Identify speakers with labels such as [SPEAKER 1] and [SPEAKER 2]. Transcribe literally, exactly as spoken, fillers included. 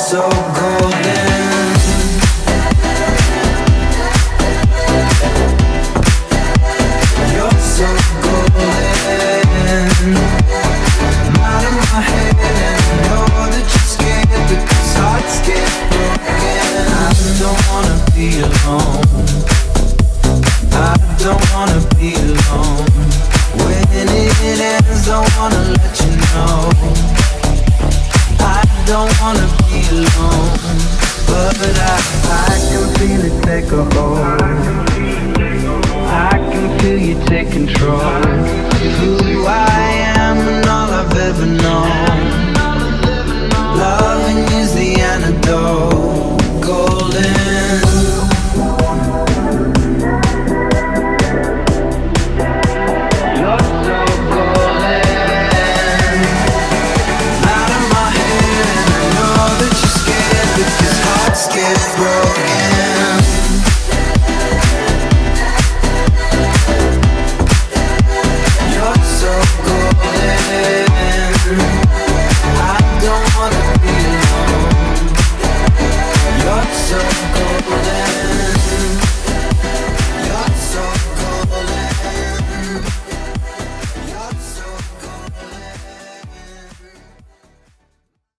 [SPEAKER 1] so golden. You're so golden. I'm out of my head and I know that you're scared because hearts get broken. I don't wanna be alone. I don't wanna be alone. When it ends, I wanna let you know I don't wanna be alone. But I, I can feel it take a hold. I can feel you take control of who I am and all I've ever known.